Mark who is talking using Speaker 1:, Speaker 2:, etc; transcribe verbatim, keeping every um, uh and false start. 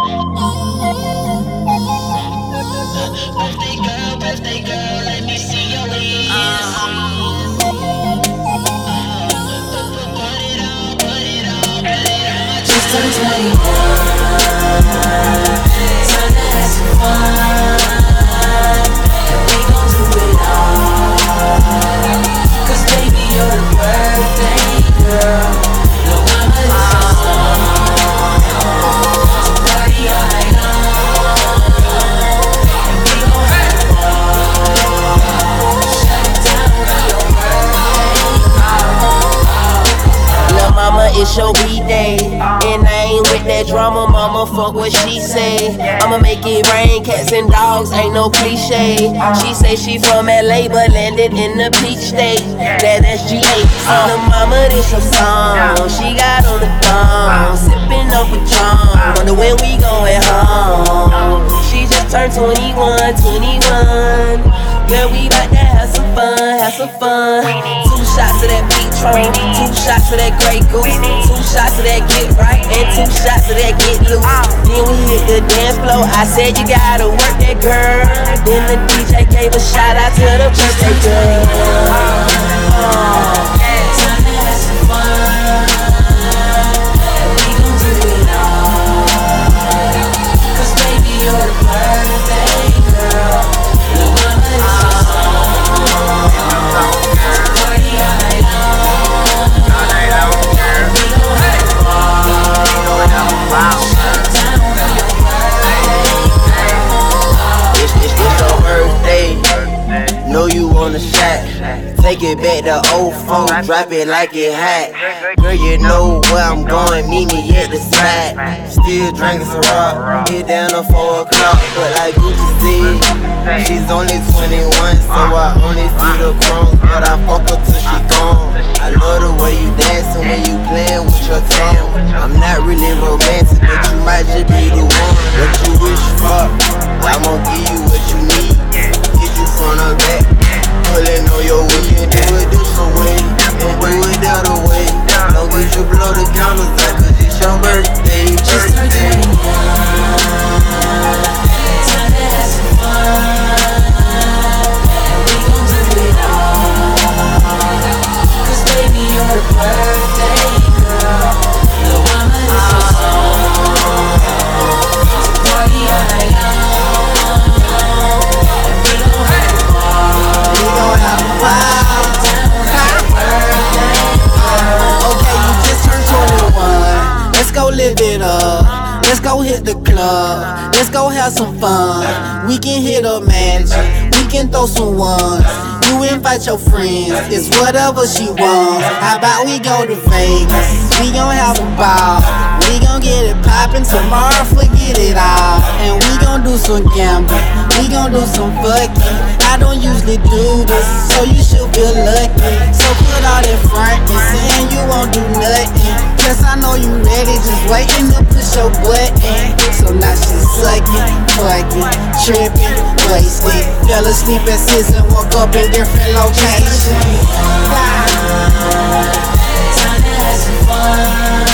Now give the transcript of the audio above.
Speaker 1: Birthday girl, birthday girl, let me see your waist. Put it on, put it on, put it on.
Speaker 2: Just turned twenty-one, time to have some fun, and we gon' do it all. Cause baby, you're the birthday girl, no mama is your son. So party all night long, and we gon' have fun. Shut it down for your birthday.
Speaker 3: Lil' mama, it's your B-day, and I ain't with that drama, mama, fuck what she say. I'ma make it rain, cats and dogs, ain't no cliche. She say she from L A, but landed in the peach state. That S G A, lil' mama, this your song. She got on the thong, sippin' up a John. Wonder when we going home. She just turned twenty-one, twenty-one. Girl, we bout to have some fun, have some fun. Two shots of that Patron, two shots of that Grey Goose, two shots of that Get Right, and two shots of that Get Loose. Then we hit the dance floor. I said you gotta work that girl. Then the D J gave a shout out to the birthday girl. Oh.
Speaker 2: Time to have some fun, and we gon' do it all. Cause baby, you're the birthday girl, no mama is your son. Party all night long, and we gon' have fun. Shut it down for your birthday.
Speaker 3: It's, it's, it's your birthday. Know you on the shot. Take it back to oh four, drop it like it hot. Girl, you know where I'm going, meet me at the spot. Still drinking some rock, get down to four o'clock. But like Gucci said, she's only twenty-one, so I only see the crumbs. But I fuck her till she gone. I love the way you dancing when you playing with your tongue. I'm not really romantic, but you might just be the one. What you wish for, I'm gon' give you what you need. Hit you from the back, pulling on your way. You can do it this way, and do it the other way. Don't get you blow the counters out, cause it's your birthday.
Speaker 2: Just turned twenty-one, time to have some fun, and we gon' do it all. Cause baby, you're the birthday girl, no mama is your son. So party all night long, and we gon' have fun.
Speaker 3: We gon' have a while. Okay, you just turned twenty-one. Let's go live it up. Let's go hit the club. Let's go have some fun. We can hit a match. We can throw some ones. You invite your friends. It's whatever she wants. How about we go to Vegas? We gon' have a ball. We gon' get it poppin'. Tomorrow, forget it all. And we gon' do some gambling. We gon' do some fucking. I don't usually do this, so you should feel lucky. So put all that front and saying you won't do nothing. Cause I know you ready, just waiting to push your button. So now she's sucking, fucking, tripping, wasted. Fell asleep at six and woke up in different locations.
Speaker 2: Time to have some fun.